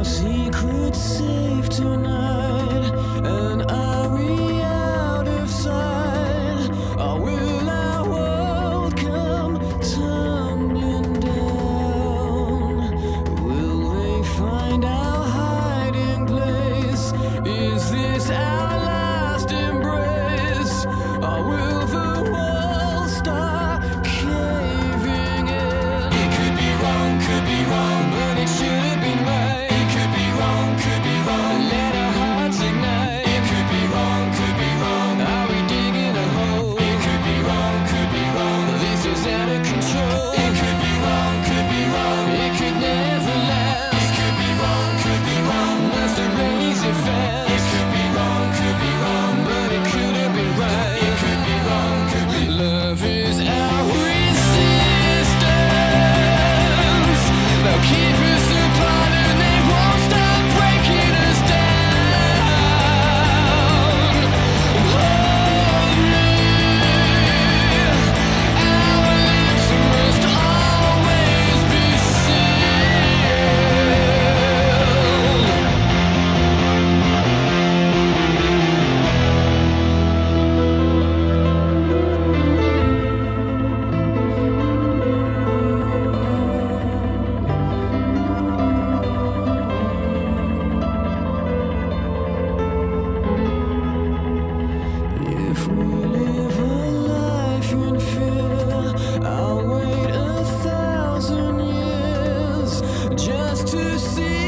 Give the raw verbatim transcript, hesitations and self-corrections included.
secrets safe tonight? And are we out of sight? Or will our world come tumbling down? Will they find our hiding place? Is this our last embrace? Or will the walls start caving in? It could be wrong, could be wrong, but it should have been right. It could be wrong, could be wrong. Let our hearts ignite. It could be wrong, could be wrong. Are we digging a hole? It could be wrong, could be wrong. This is out of control. It could be wrong, could be wrong. It could never last. It could be wrong, could be wrong. Must have raised it fast. It could be wrong, could be wrong, but it could have been right. It could be wrong, could be. Love is our resistance. They'll keep us apart and they won't stop breaking us down. Hold me. Our lips must always be If we live a life in fear, I'll wait a thousand years just to see